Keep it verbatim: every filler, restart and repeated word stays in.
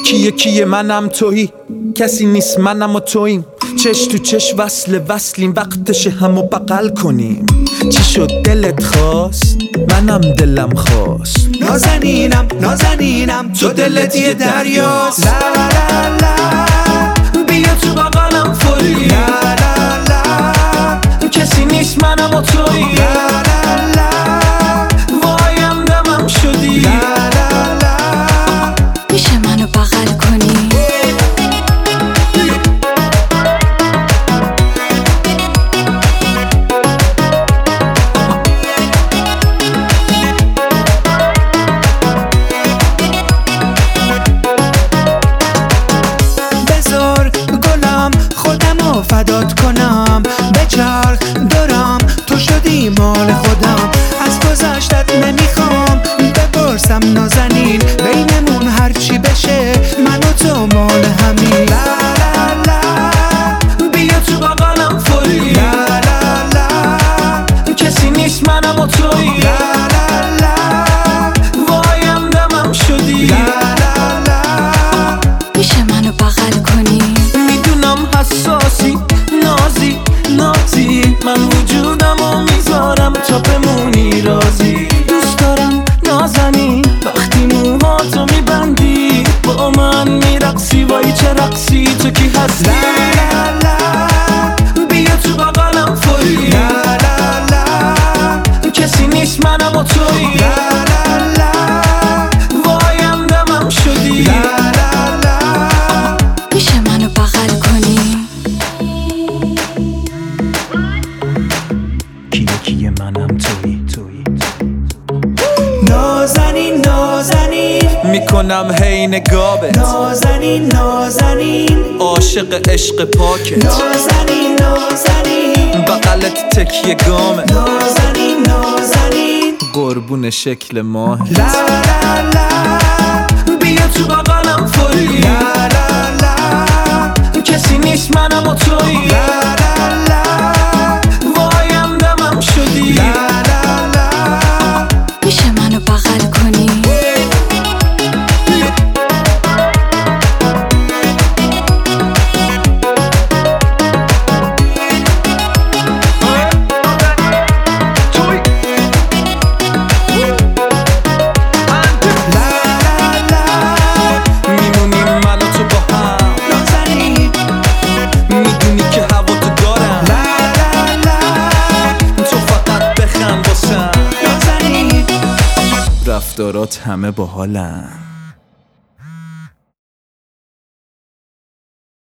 کیه کیه منم تویی، کسی نیست منم و توییم، چش تو چش وصل وصلیم، وقتش همو بغل کنیم. چی شد دلت خواست؟ منم دلم خواست. نازنینم نازنینم تو دلت یه دریاست. لا لا لا بیا تو بغلم فوری. لا لا لا کسی نیست منم و تویی. لا لا لا وایم دمم شدی. لا لا لا میشه منو بغل کنی؟ بذار گلم خودمو فدات کنم، بچرخ دارم تو شدی مال خودم. از گذشتت نمیخوام بپرسم نازنین، بینمون هرچی بشه من و تو مال همین. لا لا لا بیا تو بغلم فوری. لا لا لا کسی نیست منم و تویی. لا لا لا وایم دمم شدی. لا لا لا میشه منو بغل کنی؟ میدونم حساسی نازی نازی، من وجودمو میذارم تا بمونی رازی. دوست دارم نازنی وقتی موهاتو میبندی، با من میرقصی. وای چه رقصی تو کی هستی؟ لا لا لا بیا تو بغلم فوری. لا لا لا کسی نیست منم و تویی. لا لا لا وایم دمم شدی. لا لا لا میشه منو بغل کنی؟ کیه کیه منم تویی تویی. نازنین نازنین میکنم هی نگابت، نازنین نازنین عاشق عشق پاکت، نازنین نازنین بغلت تکیه گامه، نازنین نازنین قربون شکل ماهت. لا لا لا بیا تو بغلم فوری. لا لا لا کسی نیست منم و تویی. لا لا لا وایم دمم شدی. لا لا لا میشه منو بغل کنی؟ میمونیم من و تو با هم، نازنین میدونی که هوا تو دارم. لا لا لا تو فقط بخند واسم، نازنین رفتارات همه با حالم.